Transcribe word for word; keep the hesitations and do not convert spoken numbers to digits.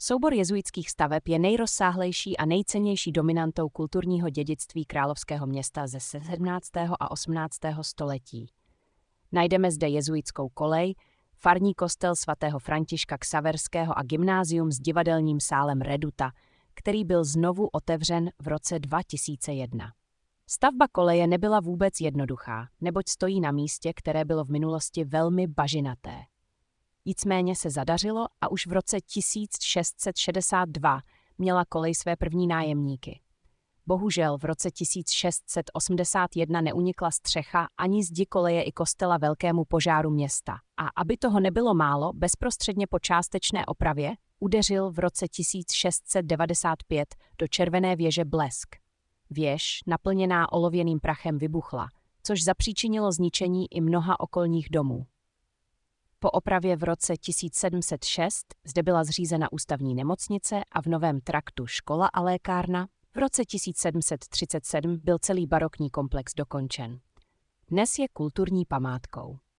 Soubor jezuitských staveb je nejrozsáhlejší a nejcennější dominantou kulturního dědictví královského města ze sedmnáctého a osmnáctého století. Najdeme zde jezuitskou kolej, farní kostel svatého Františka Xaverského a gymnázium s divadelním sálem Reduta, který byl znovu otevřen v roce dva tisíce jedna. Stavba koleje nebyla vůbec jednoduchá, neboť stojí na místě, které bylo v minulosti velmi bažinaté. Nicméně se zadařilo a už v roce tisíc šest set šedesát dva měla kolej své první nájemníky. Bohužel v roce tisíc šest set osmdesát jedna neunikla střecha ani zdi koleje i kostela velkému požáru města. A aby toho nebylo málo, bezprostředně po částečné opravě udeřil v roce tisíc šest set devadesát pět do červené věže blesk. Věž, naplněná olověným prachem, vybuchla, což zapříčinilo zničení i mnoha okolních domů. Po opravě v roce tisíc sedm set šest zde byla zřízena ústavní nemocnice a v novém traktu škola a lékárna. V roce tisíc sedm set třicet sedm byl celý barokní komplex dokončen. Dnes je kulturní památkou.